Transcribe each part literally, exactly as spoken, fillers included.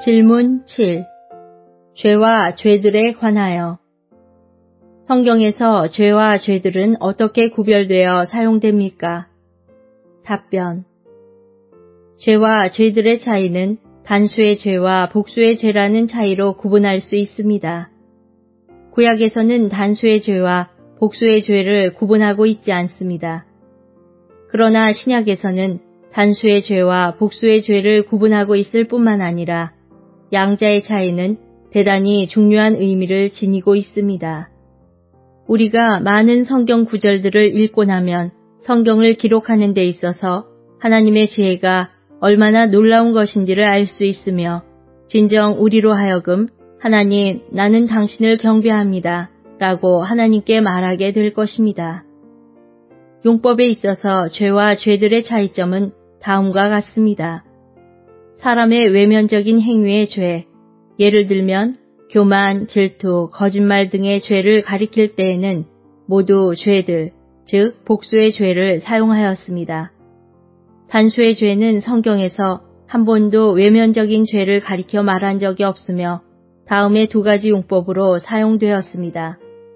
질문 칠. 죄와 죄들에 관하여. 성경에서 죄와 죄들은 어떻게 구별되어 사용됩니까? 답변. 죄와 죄들의 차이는 단수의 죄와 복수의 죄라는 차이로 구분할 수 있습니다. 구약에서는 단수의 죄와 복수의 죄를 구분하고 있지 않습니다. 그러나 신약에서는 단수의 죄와 복수의 죄를 구분하고 있을 뿐만 아니라 양자의 차이는 대단히 중요한 의미를 지니고 있습니다. 우리가 많은 성경 구절들을 읽고 나면 성경을 기록하는 데 있어서 하나님의 지혜가 얼마나 놀라운 것인지를 알 수 있으며 진정 우리로 하여금 하나님, 나는 당신을 경배합니다 라고 하나님께 말하게 될 것입니다. 용법에 있어서 죄와 죄들의 차이점은 다음과 같습니다. 사람의 외면적인 행위의 죄, 예를 들면 교만, 질투, 거짓말 등의 죄를 가리킬 때에는 모두 죄들, 즉 복수의 죄를 사용하였습니다. 단수의 죄는 성경에서 한 번도 외면적인 죄를 가리켜 말한 적이 없으며 다음의 두 가지 용법으로 사용되었습니다.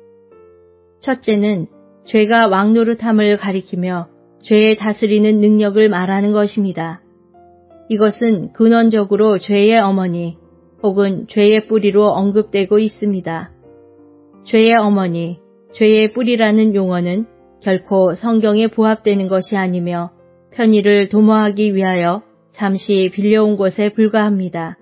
첫째는 죄가 왕노릇함을 가리키며 죄에 다스리는 능력을 말하는 것입니다. 이것은 근원적으로 죄의 어머니 혹은 죄의 뿌리로 언급되고 있습니다. 죄의 어머니, 죄의 뿌리라는 용어는 결코 성경에 부합되는 것이 아니며 편의를 도모하기 위하여 잠시 빌려온 것에 불과합니다.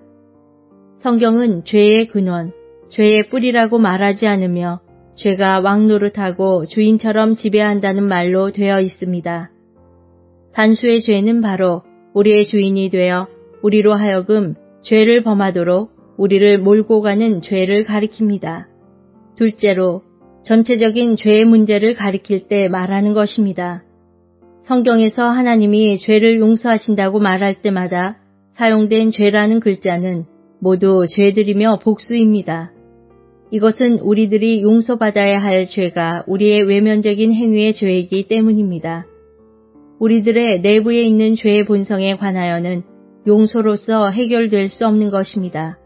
성경은 죄의 근원, 죄의 뿌리라고 말하지 않으며 죄가 왕노릇하고 주인처럼 지배한다는 말로 되어 있습니다. 단수의 죄는 바로 우리의 주인이 되어 우리로 하여금 죄를 범하도록 우리를 몰고 가는 죄를 가리킵니다. 둘째로 전체적인 죄의 문제를 가리킬 때 말하는 것입니다. 성경에서 하나님이 죄를 용서하신다고 말할 때마다 사용된 죄라는 글자는 모두 죄들이며 복수입니다. 이것은 우리들이 용서받아야 할 죄가 우리의 외면적인 행위의 죄이기 때문입니다. 우리들의 내부에 있는 죄의 본성에 관하여는 용서로서 해결될 수 없는 것입니다.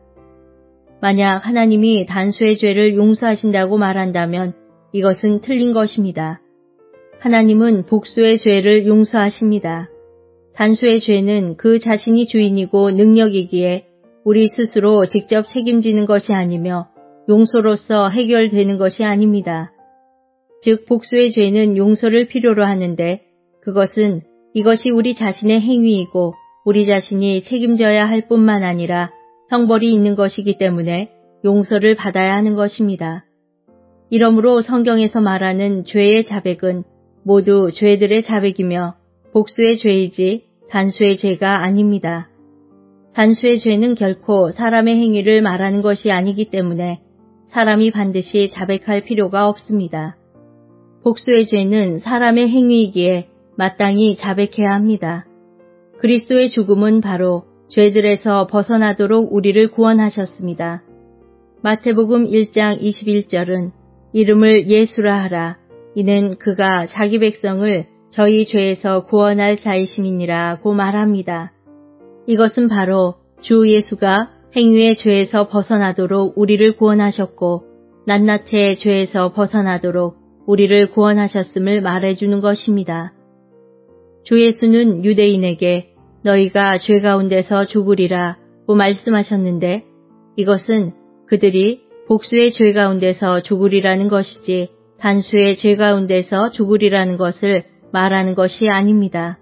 만약 하나님이 단수의 죄를 용서하신다고 말한다면 이것은 틀린 것입니다. 하나님은 복수의 죄를 용서하십니다. 단수의 죄는 그 자신이 주인이고 능력이기에 우리 스스로 직접 책임지는 것이 아니며 용서로서 해결되는 것이 아닙니다. 즉 복수의 죄는 용서를 필요로 하는데 그것은 이것이 우리 자신의 행위이고 우리 자신이 책임져야 할 뿐만 아니라 형벌이 있는 것이기 때문에 용서를 받아야 하는 것입니다. 이러므로 성경에서 말하는 죄의 자백은 모두 죄들의 자백이며 복수의 죄이지 단수의 죄가 아닙니다. 단수의 죄는 결코 사람의 행위를 말하는 것이 아니기 때문에 사람이 반드시 자백할 필요가 없습니다. 복수의 죄는 사람의 행위이기에 마땅히 자백해야 합니다. 그리스도의 죽음은 바로 죄들에서 벗어나도록 우리를 구원하셨습니다. 마태복음 일 장 이십일 절은 이름을 예수라 하라. 이는 그가 자기 백성을 저희 죄에서 구원할 자이심이니라고 말합니다. 이것은 바로 주 예수가 행위의 죄에서 벗어나도록 우리를 구원하셨고 낱낱의 죄에서 벗어나도록 우리를 구원하셨음을 말해주는 것입니다. 주 예수는 유대인에게 너희가 죄 가운데서 죽으리라고 말씀하셨는데 이것은 그들이 복수의 죄 가운데서 죽으리라는 것이지 단수의 죄 가운데서 죽으리라는 것을 말하는 것이 아닙니다.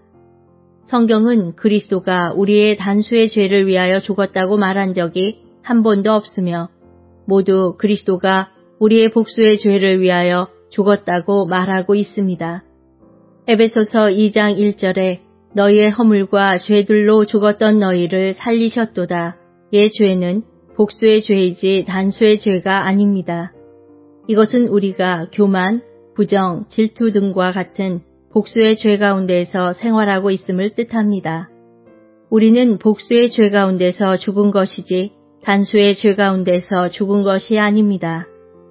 성경은 그리스도가 우리의 단수의 죄를 위하여 죽었다고 말한 적이 한 번도 없으며 모두 그리스도가 우리의 복수의 죄를 위하여 죽었다고 말하고 있습니다. 에베소서 이 장 일 절에 너희의 허물과 죄들로 죽었던 너희를 살리셨도다. 의 죄는 복수의 죄이지 단수의 죄가 아닙니다. 이것은 우리가 교만, 부정, 질투 등과 같은 복수의 죄 가운데에서 생활하고 있음을 뜻합니다. 우리는 복수의 죄 가운데서 죽은 것이지 단수의 죄 가운데서 죽은 것이 아닙니다.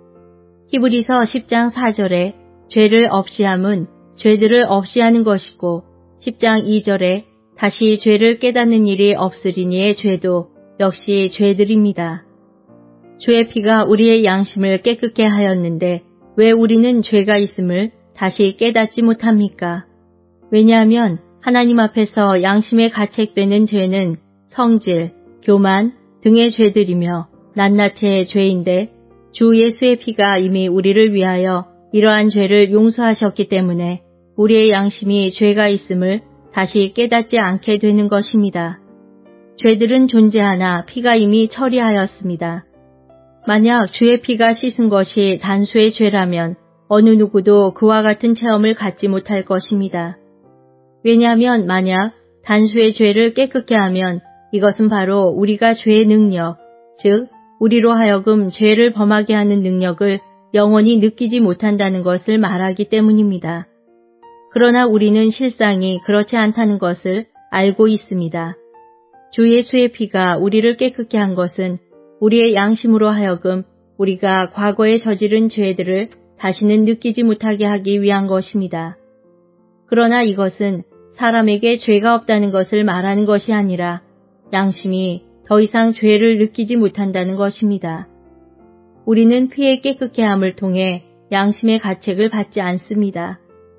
히브리서 십 장 사 절에 죄를 없이함은 죄들을 없이하는 것이고 십 장 이 절에 다시 죄를 깨닫는 일이 없으리니의 죄도 역시 죄들입니다. 주의 피가 우리의 양심을 깨끗게 하였는데 왜 우리는 죄가 있음을 다시 깨닫지 못합니까? 왜냐하면 하나님 앞에서 양심에 가책되는 죄는 성질, 교만 등의 죄들이며 낱낱이의 죄인데 주 예수의 피가 이미 우리를 위하여 이러한 죄를 용서하셨기 때문에 우리의 양심이 죄가 있음을 다시 깨닫지 않게 되는 것입니다. 죄들은 존재하나 피가 이미 처리하였습니다. 만약 주의 피가 씻은 것이 단수의 죄라면 어느 누구도 그와 같은 체험을 갖지 못할 것입니다. 왜냐하면 만약 단수의 죄를 깨끗게 하면 이것은 바로 우리가 죄의 능력, 즉 우리로 하여금 죄를 범하게 하는 능력을 영원히 느끼지 못한다는 것을 말하기 때문입니다. 그러나 우리는 실상이 그렇지 않다는 것을 알고 있습니다. 주 예수의 피가 우리를 깨끗게 한 것은 우리의 양심으로 하여금 우리가 과거에 저지른 죄들을 다시는 느끼지 못하게 하기 위한 것입니다. 그러나 이것은 사람에게 죄가 없다는 것을 말하는 것이 아니라 양심이 더 이상 죄를 느끼지 못한다는 것입니다. 우리는 피의 깨끗게 함을 통해 양심의 가책을 받지 않습니다.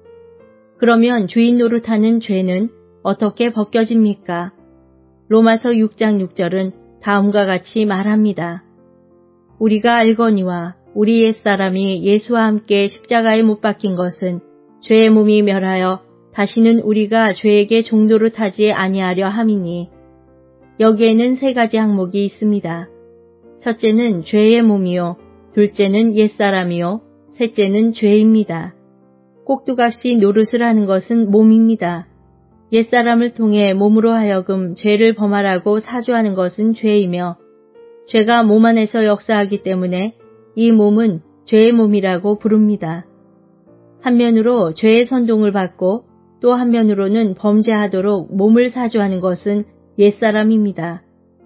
그러면 주인 노릇하는 죄는 어떻게 벗겨집니까? 로마서 육 장 육 절은 다음과 같이 말합니다. 우리가 알거니와 우리 옛사람이 예수와 함께 십자가에 못 박힌 것은 죄의 몸이 멸하여 다시는 우리가 죄에게 종노릇하지 아니하려 함이니 여기에는 세 가지 항목이 있습니다. 첫째는 죄의 몸이요, 둘째는 옛사람이요, 셋째는 죄입니다. 꼭두각시 노릇을 하는 것은 몸입니다. 옛사람을 통해 몸으로 하여금 죄를 범하라고 사주하는 것은 죄이며 죄가 몸 안에서 역사하기 때문에 이 몸은 죄의 몸이라고 부릅니다. 한면으로 죄의 선동을 받고 또 한면으로는 범죄하도록 몸을 사주하는 것은 옛사람입니다.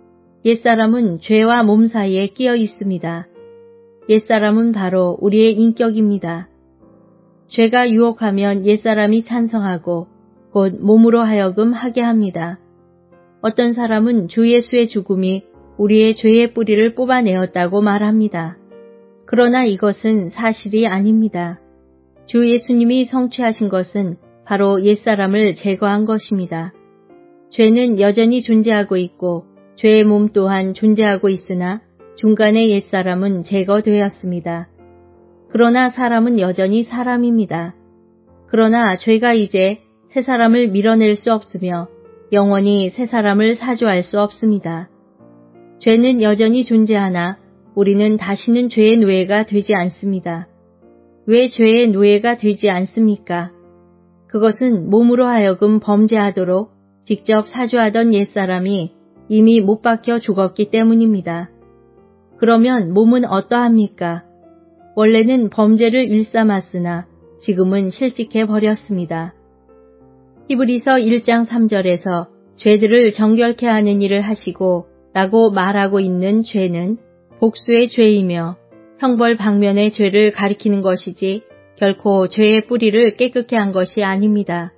옛사람은 죄와 몸 사이에 끼어 있습니다. 옛사람은 바로 우리의 인격입니다. 죄가 유혹하면 옛사람이 찬성하고 곧 몸으로 하여금 하게 합니다. 어떤 사람은 주 예수의 죽음이 우리의 죄의 뿌리를 뽑아내었다고 말합니다. 그러나 이것은 사실이 아닙니다. 주 예수님이 성취하신 것은 바로 옛사람을 제거한 것입니다. 죄는 여전히 존재하고 있고 죄의 몸 또한 존재하고 있으나 중간에 옛사람은 제거되었습니다. 그러나 사람은 여전히 사람입니다. 그러나 죄가 이제 새 사람을 밀어낼 수 없으며 영원히 새 사람을 사주할 수 없습니다. 죄는 여전히 존재하나 우리는 다시는 죄의 노예가 되지 않습니다. 왜 죄의 노예가 되지 않습니까? 그것은 몸으로 하여금 범죄하도록 직접 사주하던 옛사람이 이미 못 박혀 죽었기 때문입니다. 그러면 몸은 어떠합니까? 원래는 범죄를 일삼았으나 지금은 실직해 버렸습니다. 히브리서 일 장 삼 절에서 죄들을 정결케 하는 일을 하시고 라고 말하고 있는 죄는 복수의 죄이며 형벌 방면의 죄를 가리키는 것이지 결코 죄의 뿌리를 깨끗게 한 것이 아닙니다.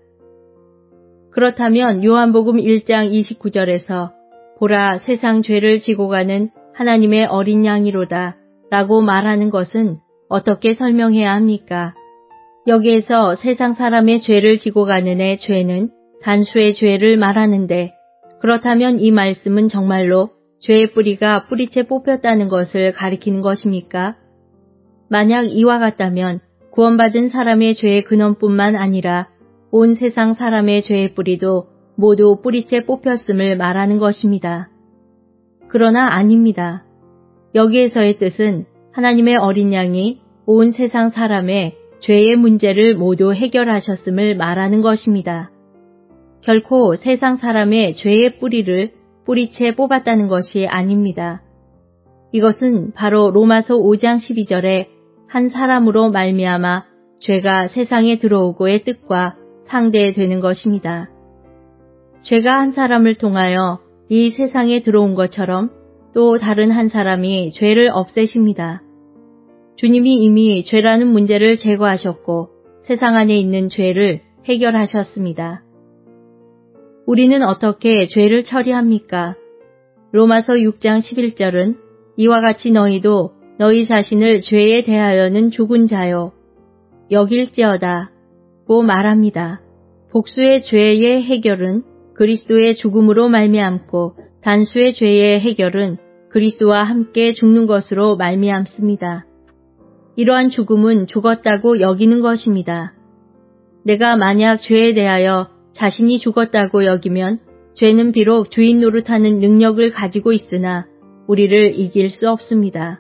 그렇다면 요한복음 일 장 이십구 절에서 보라 세상 죄를 지고 가는 하나님의 어린 양이로다 라고 말하는 것은 어떻게 설명해야 합니까? 여기에서 세상 사람의 죄를 지고 가는 애 죄는 단수의 죄를 말하는데 그렇다면 이 말씀은 정말로 죄의 뿌리가 뿌리채 뽑혔다는 것을 가리키는 것입니까? 만약 이와 같다면 구원받은 사람의 죄의 근원뿐만 아니라 온 세상 사람의 죄의 뿌리도 모두 뿌리채 뽑혔음을 말하는 것입니다. 그러나 아닙니다. 여기에서의 뜻은 하나님의 어린 양이 온 세상 사람의 죄의 문제를 모두 해결하셨음을 말하는 것입니다. 결코 세상 사람의 죄의 뿌리를 뿌리채 뽑았다는 것이 아닙니다. 이것은 바로 로마서 오 장 십이 절에 한 사람으로 말미암아 죄가 세상에 들어오고의 뜻과 상대되는 것입니다. 죄가 한 사람을 통하여 이 세상에 들어온 것처럼 또 다른 한 사람이 죄를 없애십니다. 주님이 이미 죄라는 문제를 제거하셨고 세상 안에 있는 죄를 해결하셨습니다. 우리는 어떻게 죄를 처리합니까? 로마서 육 장 십일 절은 이와 같이 너희도 너희 자신을 죄에 대하여는 죽은 자요 여길지어다 고 말합니다. 복수의 죄의 해결은 그리스도의 죽음으로 말미암고 단수의 죄의 해결은 그리스도와 함께 죽는 것으로 말미암습니다. 이러한 죽음은 죽었다고 여기는 것입니다. 내가 만약 죄에 대하여 자신이 죽었다고 여기면 죄는 비록 주인 노릇하는 능력을 가지고 있으나 우리를 이길 수 없습니다.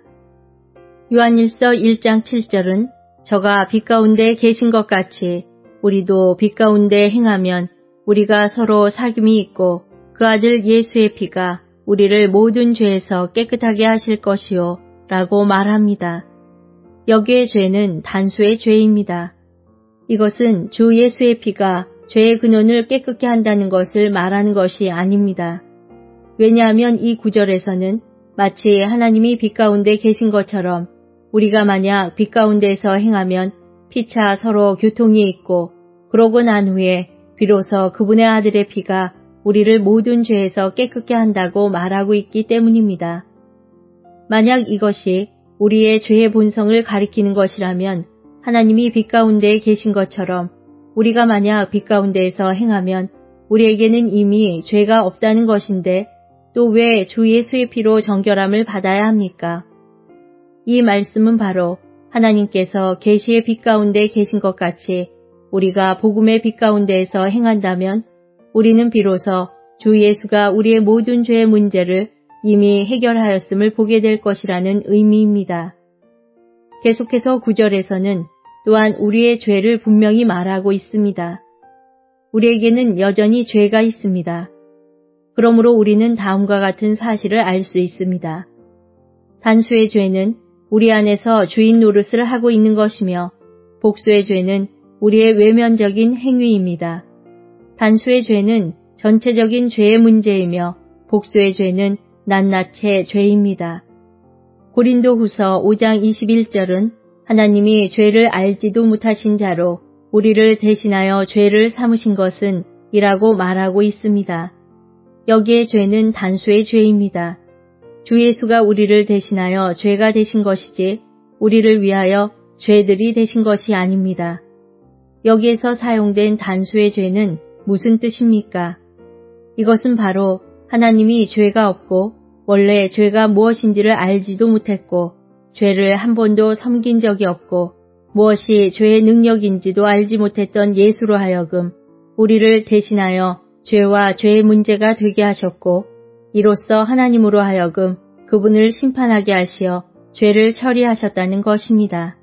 요한일서 일 장 칠 절은 저가 빛 가운데 계신 것 같이 우리도 빛 가운데 행하면 우리가 서로 사귐이 있고 그 아들 예수의 피가 우리를 모든 죄에서 깨끗하게 하실 것이요 라고 말합니다. 여기의 죄는 단수의 죄입니다. 이것은 주 예수의 피가 죄의 근원을 깨끗게 한다는 것을 말하는 것이 아닙니다. 왜냐하면 이 구절에서는 마치 하나님이 빛 가운데 계신 것처럼 우리가 만약 빛 가운데서 행하면 피차 서로 교통이 있고 그러고 난 후에 비로소 그분의 아들의 피가 우리를 모든 죄에서 깨끗게 한다고 말하고 있기 때문입니다. 만약 이것이 우리의 죄의 본성을 가리키는 것이라면 하나님이 빛 가운데 계신 것처럼 우리가 만약 빛 가운데에서 행하면 우리에게는 이미 죄가 없다는 것인데 또 왜 주 예수의 피로 정결함을 받아야 합니까? 이 말씀은 바로 하나님께서 계시의 빛 가운데 계신 것 같이 우리가 복음의 빛 가운데에서 행한다면 우리는 비로소 주 예수가 우리의 모든 죄의 문제를 이미 해결하였음을 보게 될 것이라는 의미입니다. 계속해서 구 절에서는 또한 우리의 죄를 분명히 말하고 있습니다. 우리에게는 여전히 죄가 있습니다. 그러므로 우리는 다음과 같은 사실을 알 수 있습니다. 단수의 죄는 우리 안에서 주인 노릇을 하고 있는 것이며 복수의 죄는 우리의 외면적인 행위입니다. 단수의 죄는 전체적인 죄의 문제이며 복수의 죄는 낱낱의 죄입니다. 고린도후서 오 장 이십일 절은 하나님이 죄를 알지도 못하신 자로 우리를 대신하여 죄를 삼으신 것은 이라고 말하고 있습니다. 여기에 죄는 단수의 죄입니다. 주 예수가 우리를 대신하여 죄가 되신 것이지 우리를 위하여 죄들이 되신 것이 아닙니다. 여기에서 사용된 단수의 죄는 무슨 뜻입니까? 이것은 바로 하나님이 죄가 없고 원래 죄가 무엇인지를 알지도 못했고 죄를 한 번도 섬긴 적이 없고 무엇이 죄의 능력인지도 알지 못했던 예수로 하여금 우리를 대신하여 죄와 죄의 문제가 되게 하셨고 이로써 하나님으로 하여금 그분을 심판하게 하시어 죄를 처리하셨다는 것입니다.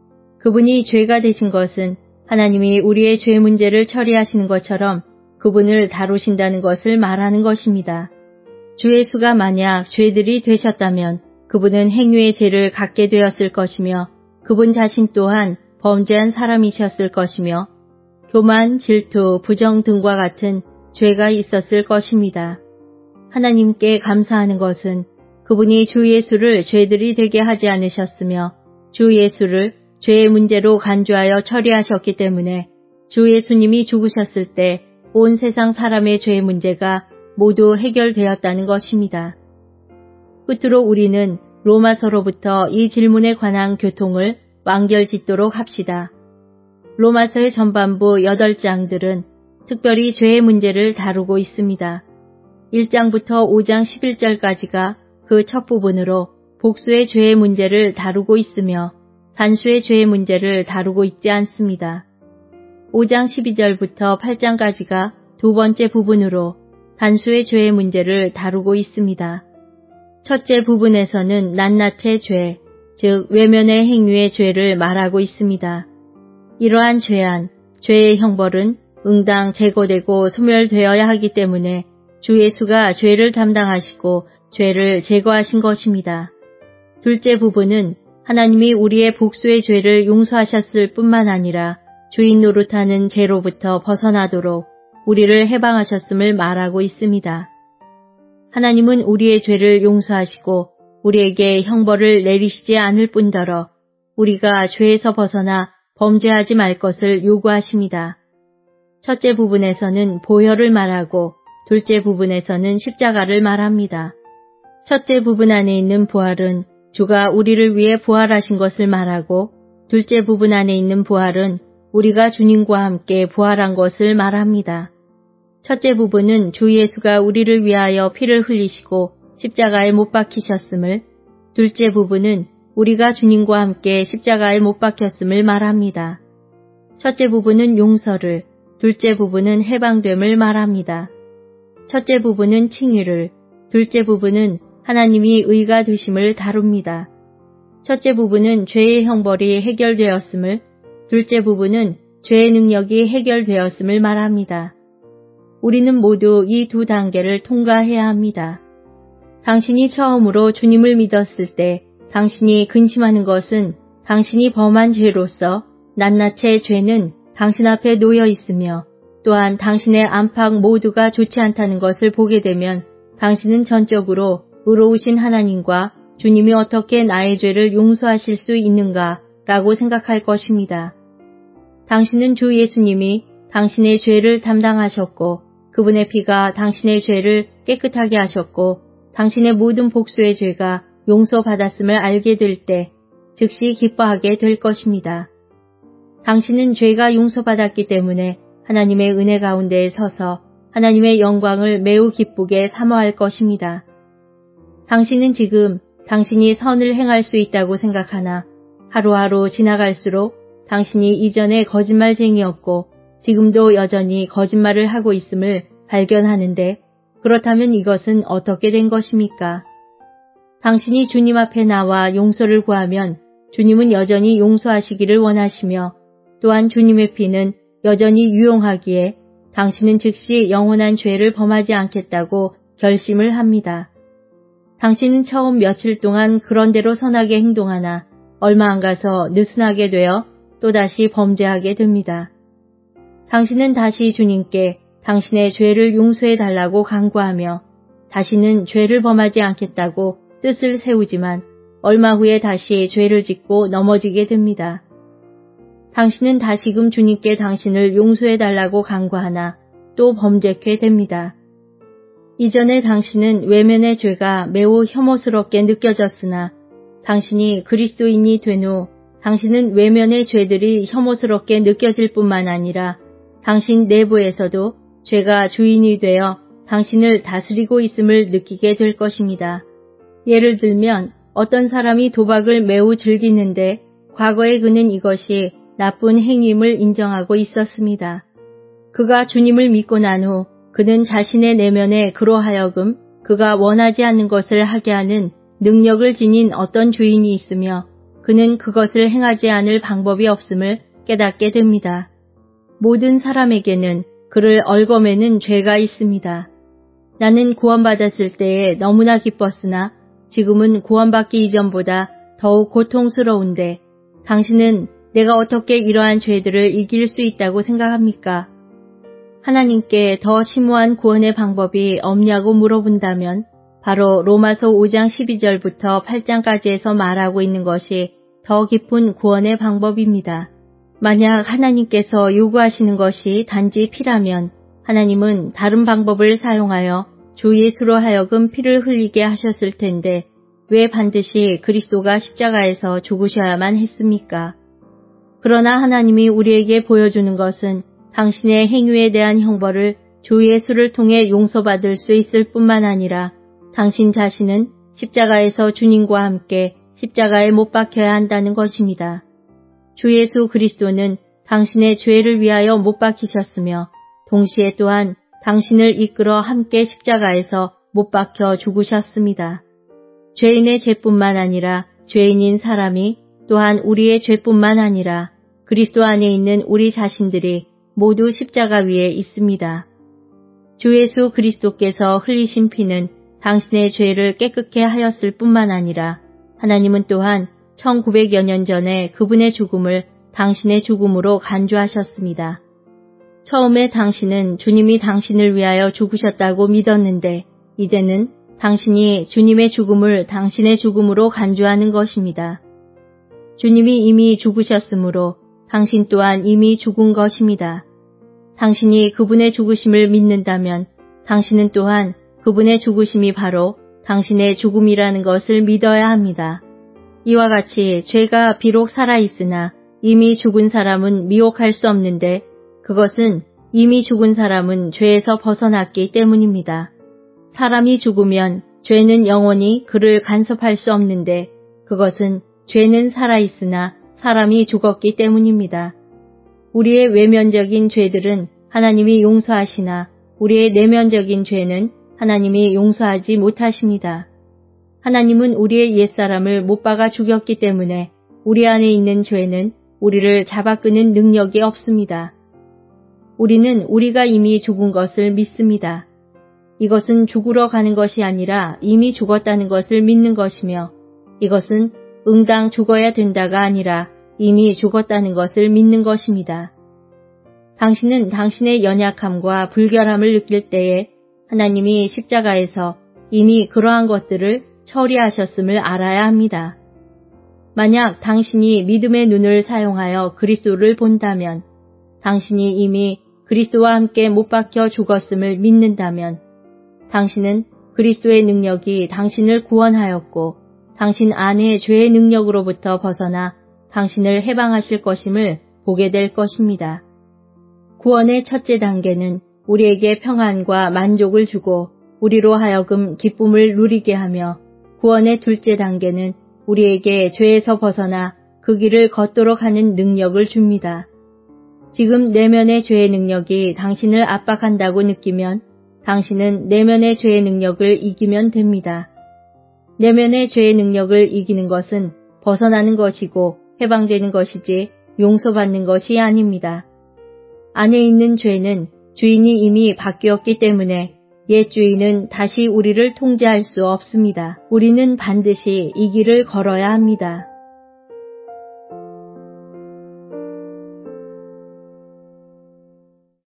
그분이 죄가 되신 것은 하나님이 우리의 죄 문제를 처리하시는 것처럼 그분을 다루신다는 것을 말하는 것입니다. 주 예수가 만약 죄들이 되셨다면 그분은 행위의 죄를 갖게 되었을 것이며 그분 자신 또한 범죄한 사람이셨을 것이며 교만, 질투, 부정 등과 같은 죄가 있었을 것입니다. 하나님께 감사하는 것은 그분이 주 예수를 죄들이 되게 하지 않으셨으며 주 예수를 죄의 문제로 간주하여 처리하셨기 때문에 주 예수님이 죽으셨을 때 온 세상 사람의 죄의 문제가 모두 해결되었다는 것입니다. 끝으로 우리는 로마서로부터 이 질문에 관한 교통을 완결짓도록 합시다. 로마서의 전반부 여덟 장들은 특별히 죄의 문제를 다루고 있습니다. 일 장부터 오 장 십일 절까지가 그 첫 부분으로 복수의 죄의 문제를 다루고 있으며 단수의 죄의 문제를 다루고 있지 않습니다. 오 장 십이 절부터 팔 장까지가 두 번째 부분으로 단수의 죄의 문제를 다루고 있습니다. 첫째 부분에서는 낱낱의 죄, 즉 외면의 행위의 죄를 말하고 있습니다. 이러한 죄안, 죄의 형벌은 응당 제거되고 소멸되어야 하기 때문에 주 예수가 죄를 담당하시고 죄를 제거하신 것입니다. 둘째 부분은 하나님이 우리의 복수의 죄를 용서하셨을 뿐만 아니라 주인 노릇하는 죄로부터 벗어나도록 우리를 해방하셨음을 말하고 있습니다. 하나님은 우리의 죄를 용서하시고 우리에게 형벌을 내리시지 않을 뿐더러 우리가 죄에서 벗어나 범죄하지 말 것을 요구하십니다. 첫째 부분에서는 보혈을 말하고 둘째 부분에서는 십자가를 말합니다. 첫째 부분 안에 있는 부활은 주가 우리를 위해 부활하신 것을 말하고, 둘째 부분 안에 있는 부활은 우리가 주님과 함께 부활한 것을 말합니다. 첫째 부분은 주 예수가 우리를 위하여 피를 흘리시고 십자가에 못 박히셨음을, 둘째 부분은 우리가 주님과 함께 십자가에 못 박혔음을 말합니다. 첫째 부분은 용서를, 둘째 부분은 해방됨을 말합니다. 첫째 부분은 칭의를, 둘째 부분은 하나님이 의가 되심을 다룹니다. 첫째 부분은 죄의 형벌이 해결되었음을, 둘째 부분은 죄의 능력이 해결되었음을 말합니다. 우리는 모두 이 두 단계를 통과해야 합니다. 당신이 처음으로 주님을 믿었을 때 당신이 근심하는 것은 당신이 범한 죄로서 낱낱의 죄는 당신 앞에 놓여 있으며, 또한 당신의 안팎 모두가 좋지 않다는 것을 보게 되면 당신은 전적으로 의로우신 하나님과 주님이 어떻게 나의 죄를 용서하실 수 있는가 라고 생각할 것입니다. 당신은 주 예수님이 당신의 죄를 담당하셨고, 그분의 피가 당신의 죄를 깨끗하게 하셨고, 당신의 모든 복수의 죄가 용서받았음을 알게 될 때 즉시 기뻐하게 될 것입니다. 당신은 죄가 용서받았기 때문에 하나님의 은혜 가운데에 서서 하나님의 영광을 매우 기쁘게 사모할 것입니다. 당신은 지금 당신이 선을 행할 수 있다고 생각하나 하루하루 지나갈수록 당신이 이전에 거짓말쟁이였고 지금도 여전히 거짓말을 하고 있음을 발견하는데, 그렇다면 이것은 어떻게 된 것입니까? 당신이 주님 앞에 나와 용서를 구하면 주님은 여전히 용서하시기를 원하시며, 또한 주님의 피는 여전히 유용하기에 당신은 즉시 영원한 죄를 범하지 않겠다고 결심을 합니다. 당신은 처음 며칠 동안 그런대로 선하게 행동하나 얼마 안 가서 느슨하게 되어 또다시 범죄하게 됩니다. 당신은 다시 주님께 당신의 죄를 용서해 달라고 간구하며 다시는 죄를 범하지 않겠다고 뜻을 세우지만 얼마 후에 다시 죄를 짓고 넘어지게 됩니다. 당신은 다시금 주님께 당신을 용서해 달라고 간구하나 또 범죄케 됩니다. 이전에 당신은 외면의 죄가 매우 혐오스럽게 느껴졌으나 당신이 그리스도인이 된 후 당신은 외면의 죄들이 혐오스럽게 느껴질 뿐만 아니라 당신 내부에서도 죄가 주인이 되어 당신을 다스리고 있음을 느끼게 될 것입니다. 예를 들면 어떤 사람이 도박을 매우 즐기는데 과거에 그는 이것이 나쁜 행위임을 인정하고 있었습니다. 그가 주님을 믿고 난 후 그는 자신의 내면에 그로 하여금 그가 원하지 않는 것을 하게 하는 능력을 지닌 어떤 주인이 있으며 그는 그것을 행하지 않을 방법이 없음을 깨닫게 됩니다. 모든 사람에게는 그를 얽어매는 죄가 있습니다. 나는 구원받았을 때에 너무나 기뻤으나 지금은 구원받기 이전보다 더욱 고통스러운데 당신은 내가 어떻게 이러한 죄들을 이길 수 있다고 생각합니까? 하나님께 더 심오한 구원의 방법이 없냐고 물어본다면 바로 로마서 오 장 십이 절부터 팔 장까지에서 말하고 있는 것이 더 깊은 구원의 방법입니다. 만약 하나님께서 요구하시는 것이 단지 피라면 하나님은 다른 방법을 사용하여 주 예수로 하여금 피를 흘리게 하셨을 텐데 왜 반드시 그리스도가 십자가에서 죽으셔야만 했습니까? 그러나 하나님이 우리에게 보여주는 것은 당신의 행위에 대한 형벌을 주 예수를 통해 용서받을 수 있을 뿐만 아니라 당신 자신은 십자가에서 주님과 함께 십자가에 못 박혀야 한다는 것입니다. 주 예수 그리스도는 당신의 죄를 위하여 못 박히셨으며 동시에 또한 당신을 이끌어 함께 십자가에서 못 박혀 죽으셨습니다. 죄인의 죄뿐만 아니라 죄인인 사람이 또한 우리의 죄뿐만 아니라 그리스도 안에 있는 우리 자신들이 모두 십자가 위에 있습니다. 주 예수 그리스도께서 흘리신 피는 당신의 죄를 깨끗게 하였을 뿐만 아니라 하나님은 또한 천구백여 년 전에 그분의 죽음을 당신의 죽음으로 간주하셨습니다. 처음에 당신은 주님이 당신을 위하여 죽으셨다고 믿었는데 이제는 당신이 주님의 죽음을 당신의 죽음으로 간주하는 것입니다. 주님이 이미 죽으셨으므로 당신 또한 이미 죽은 것입니다. 당신이 그분의 죽으심을 믿는다면 당신은 또한 그분의 죽으심이 바로 당신의 죽음이라는 것을 믿어야 합니다. 이와 같이 죄가 비록 살아있으나 이미 죽은 사람은 미혹할 수 없는데 그것은 이미 죽은 사람은 죄에서 벗어났기 때문입니다. 사람이 죽으면 죄는 영원히 그를 간섭할 수 없는데 그것은 죄는 살아있으나 사람이 죽었기 때문입니다. 우리의 외면적인 죄들은 하나님이 용서하시나 우리의 내면적인 죄는 하나님이 용서하지 못하십니다. 하나님은 우리의 옛사람을 못 박아 죽였기 때문에 우리 안에 있는 죄는 우리를 잡아끄는 능력이 없습니다. 우리는 우리가 이미 죽은 것을 믿습니다. 이것은 죽으러 가는 것이 아니라 이미 죽었다는 것을 믿는 것이며 이것은 응당 죽어야 된다가 아니라 이미 죽었다는 것을 믿는 것입니다. 당신은 당신의 연약함과 불결함을 느낄 때에 하나님이 십자가에서 이미 그러한 것들을 처리하셨음을 알아야 합니다. 만약 당신이 믿음의 눈을 사용하여 그리스도를 본다면, 당신이 이미 그리스도와 함께 못 박혀 죽었음을 믿는다면, 당신은 그리스도의 능력이 당신을 구원하였고 당신 안의 죄의 능력으로부터 벗어나 당신을 해방하실 것임을 보게 될 것입니다. 구원의 첫째 단계는 우리에게 평안과 만족을 주고 우리로 하여금 기쁨을 누리게 하며 구원의 둘째 단계는 우리에게 죄에서 벗어나 그 길을 걷도록 하는 능력을 줍니다. 지금 내면의 죄의 능력이 당신을 압박한다고 느끼면 당신은 내면의 죄의 능력을 이기면 됩니다. 내면의 죄의 능력을 이기는 것은 벗어나는 것이고 해방되는 것이지 용서받는 것이 아닙니다. 안에 있는 죄는 주인이 이미 바뀌었기 때문에 옛 주인은 다시 우리를 통제할 수 없습니다. 우리는 반드시 이 길을 걸어야 합니다.